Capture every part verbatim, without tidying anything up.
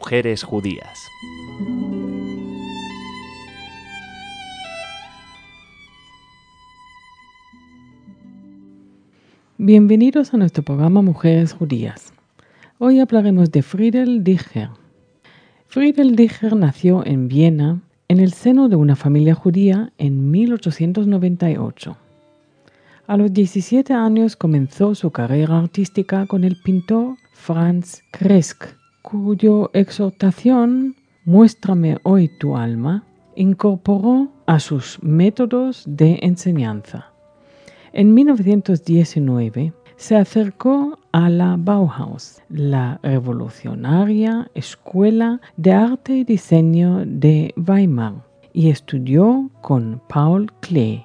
mujeres judías. Bienvenidos a nuestro programa Mujeres Judías. Hoy hablaremos de Friedel Dicher. Friedel Dicher nació en Viena en el seno de una familia judía en mil ochocientos noventa y ocho. A los diecisiete años comenzó su carrera artística con el pintor Franz Kresk, cuya exhortación «Muéstrame hoy tu alma» incorporó a sus métodos de enseñanza. En mil novecientos diecinueve se acercó a la Bauhaus, la revolucionaria escuela de arte y diseño de Weimar, y estudió con Paul Klee.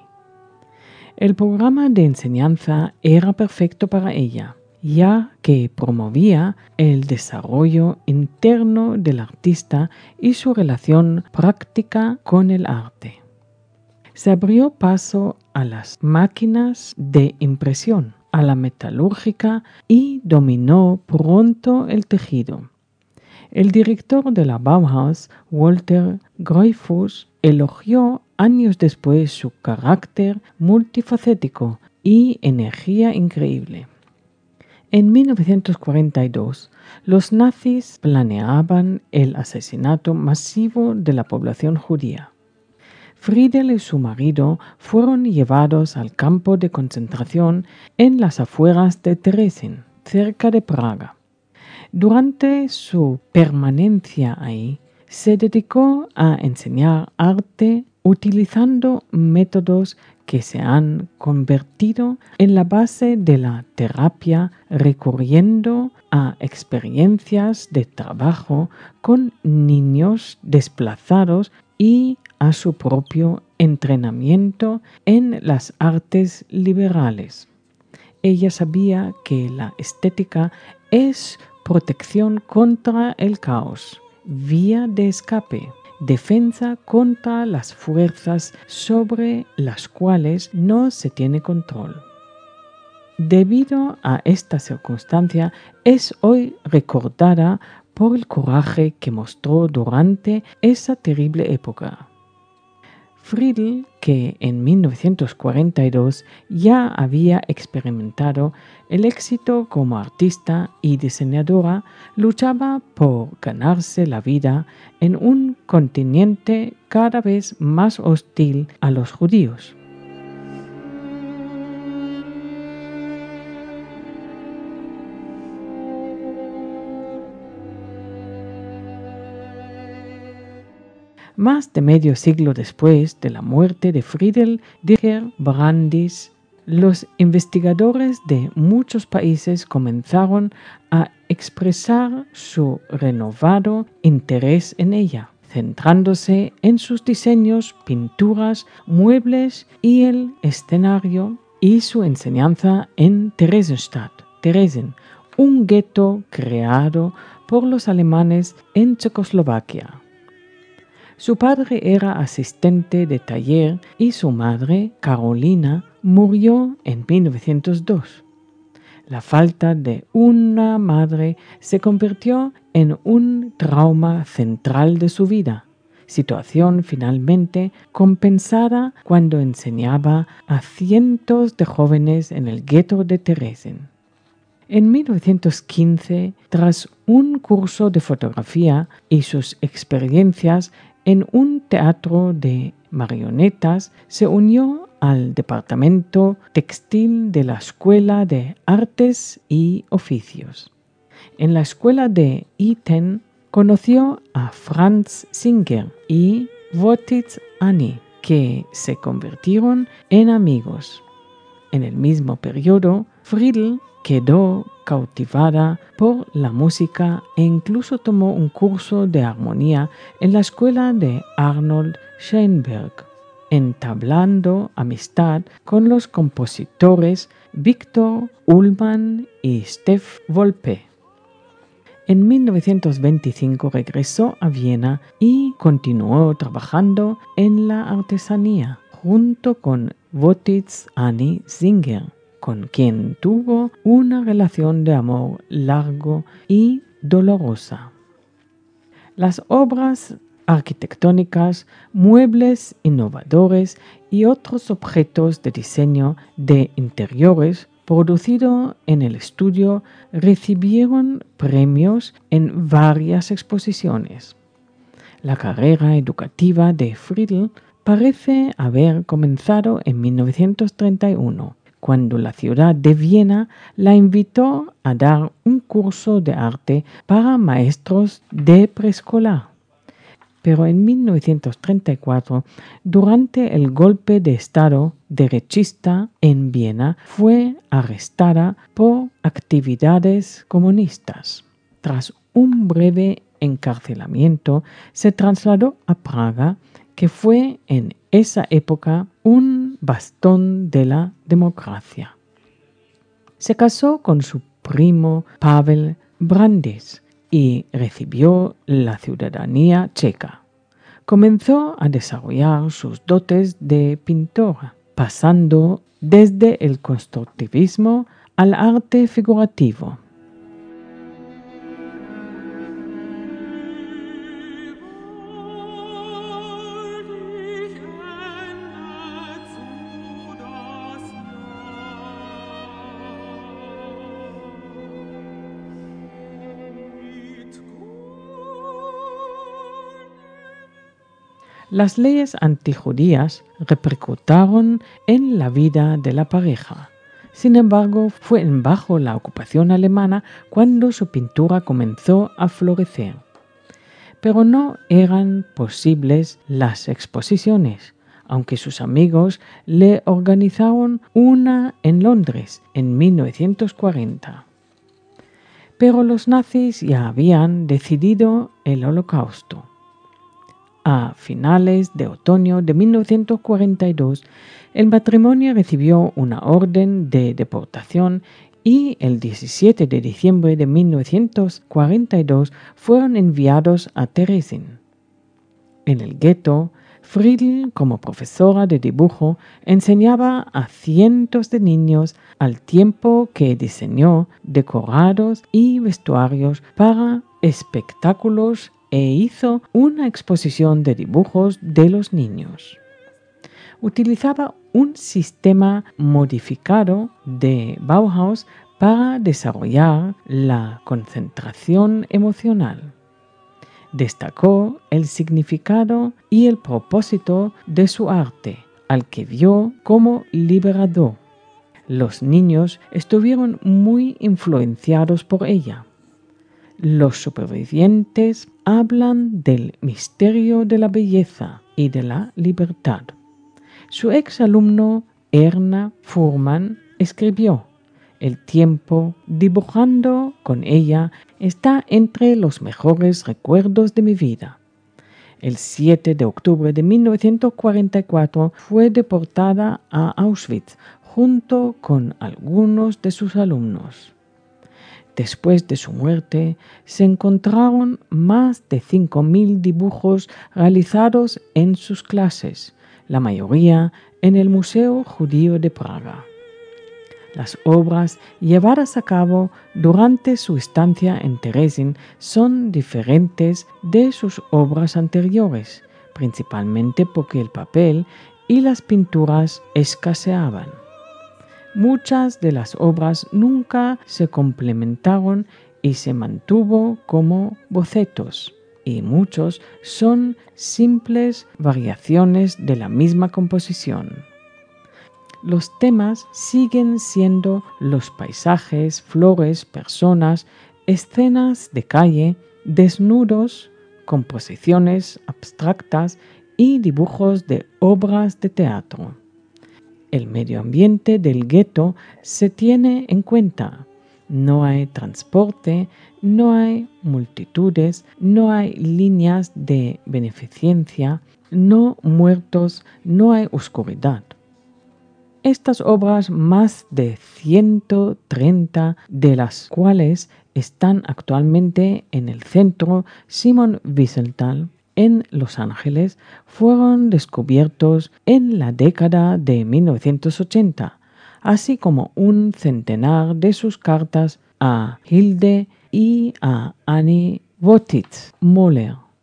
El programa de enseñanza era perfecto para ella, ya que promovía el desarrollo interno del artista y su relación práctica con el arte. Se abrió paso a las máquinas de impresión, a la metalúrgica y dominó pronto el tejido. El director de la Bauhaus, Walter Gropius, elogió años después su carácter multifacético y energía increíble. En mil novecientos cuarenta y dos, los nazis planeaban el asesinato masivo de la población judía. Friedel y su marido fueron llevados al campo de concentración en las afueras de Terezín, cerca de Praga. Durante su permanencia ahí, se dedicó a enseñar arte utilizando métodos que se han convertido en la base de la terapia, recurriendo a experiencias de trabajo con niños desplazados y a su propio entrenamiento en las artes liberales. Ella sabía que la estética es protección contra el caos, vía de escape, defensa contra las fuerzas sobre las cuales no se tiene control. Debido a esta circunstancia, es hoy recordada por el coraje que mostró durante esa terrible época. Friedel, que en mil novecientos cuarenta y dos ya había experimentado el éxito como artista y diseñadora, luchaba por ganarse la vida en un continente cada vez más hostil a los judíos. Más de medio siglo después de la muerte de Friedel Dicher Brandis, los investigadores de muchos países comenzaron a expresar su renovado interés en ella, centrándose en sus diseños, pinturas, muebles y el escenario, y su enseñanza en Theresienstadt, Terezín, un gueto creado por los alemanes en Checoslovaquia. Su padre era asistente de taller y su madre, Carolina, murió en mil novecientos dos. La falta de una madre se convirtió en un trauma central de su vida, situación finalmente compensada cuando enseñaba a cientos de jóvenes en el gueto de Terezín. En mil novecientos quince, tras un curso de fotografía y sus experiencias en un teatro de marionetas, se unió al departamento textil de la Escuela de Artes y Oficios. En la escuela de Iten conoció a Franz Singer y Wojciech Ani, que se convirtieron en amigos. En el mismo periodo, Friedel quedó cautivada por la música e incluso tomó un curso de armonía en la escuela de Arnold Schoenberg, entablando amistad con los compositores Victor Ullmann y Stef Volpe. En mil novecientos veinticinco regresó a Viena y continuó trabajando en la artesanía junto con Wojciech Ani Singer, con quien tuvo una relación de amor largo y dolorosa. Las obras arquitectónicas, muebles innovadores y otros objetos de diseño de interiores producidos en el estudio recibieron premios en varias exposiciones. La carrera educativa de Friedl parece haber comenzado en mil novecientos treinta y uno, cuando la ciudad de Viena la invitó a dar un curso de arte para maestros de preescolar. Pero en mil novecientos treinta y cuatro, durante el golpe de Estado derechista en Viena, fue arrestada por actividades comunistas. Tras un breve encarcelamiento, se trasladó a Praga, que fue en esa época un bastón de la democracia. Se casó con su primo Pavel Brandis y recibió la ciudadanía checa. Comenzó a desarrollar sus dotes de pintora, pasando desde el constructivismo al arte figurativo. Las leyes antijudías repercutieron en la vida de la pareja. Sin embargo, fue bajo la ocupación alemana cuando su pintura comenzó a florecer. Pero no eran posibles las exposiciones, aunque sus amigos le organizaron una en Londres en mil novecientos cuarenta. Pero los nazis ya habían decidido el Holocausto. A finales de otoño de mil novecientos cuarenta y dos, el matrimonio recibió una orden de deportación y el diecisiete de diciembre de mil novecientos cuarenta y dos fueron enviados a Terezín. En el gueto, Friedl, como profesora de dibujo, enseñaba a cientos de niños al tiempo que diseñó decorados y vestuarios para espectáculos e hizo una exposición de dibujos de los niños. Utilizaba un sistema modificado de Bauhaus para desarrollar la concentración emocional. Destacó el significado y el propósito de su arte, al que vio como liberador. Los niños estuvieron muy influenciados por ella. Los supervivientes hablan del misterio de la belleza y de la libertad. Su exalumno Erna Fuhrmann escribió: "El tiempo dibujando con ella está entre los mejores recuerdos de mi vida". El siete de octubre de mil novecientos cuarenta y cuatro fue deportada a Auschwitz junto con algunos de sus alumnos. Después de su muerte, se encontraron más de cinco mil dibujos realizados en sus clases, la mayoría en el Museo Judío de Praga. Las obras llevadas a cabo durante su estancia en Terezín son diferentes de sus obras anteriores, principalmente porque el papel y las pinturas escaseaban. Muchas de las obras nunca se complementaron y se mantuvo como bocetos, y muchos son simples variaciones de la misma composición. Los temas siguen siendo los paisajes, flores, personas, escenas de calle, desnudos, composiciones abstractas y dibujos de obras de teatro. El medio ambiente del gueto se tiene en cuenta. No hay transporte, no hay multitudes, no hay líneas de beneficencia, no muertos, no hay oscuridad. Estas obras, más de ciento treinta de las cuales están actualmente en el Centro Simon Wiesenthal en Los Ángeles, fueron descubiertos en la década de mil novecientos ochenta, así como un centenar de sus cartas a Hilde y a Annie Wotitz-Moller.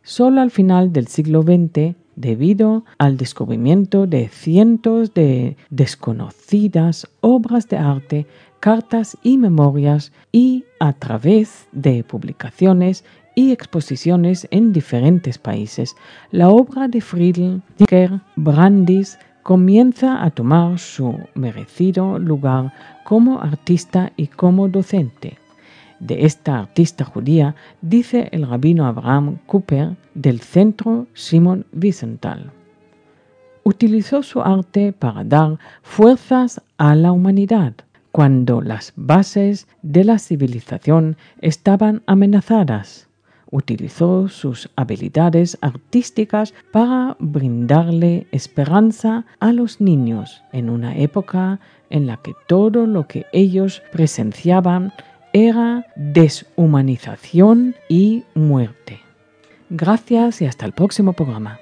Solo al final del siglo veinte, debido al descubrimiento de cientos de desconocidas obras de arte, cartas y memorias, y a través de publicaciones y exposiciones en diferentes países, la obra de Friedel Dicker Brandis comienza a tomar su merecido lugar como artista y como docente. De esta artista judía dice el rabino Abraham Cooper del Centro Simon Wiesenthal: utilizó su arte para dar fuerzas a la humanidad cuando las bases de la civilización estaban amenazadas. Utilizó sus habilidades artísticas para brindarle esperanza a los niños en una época en la que todo lo que ellos presenciaban era deshumanización y muerte. Gracias y hasta el próximo programa.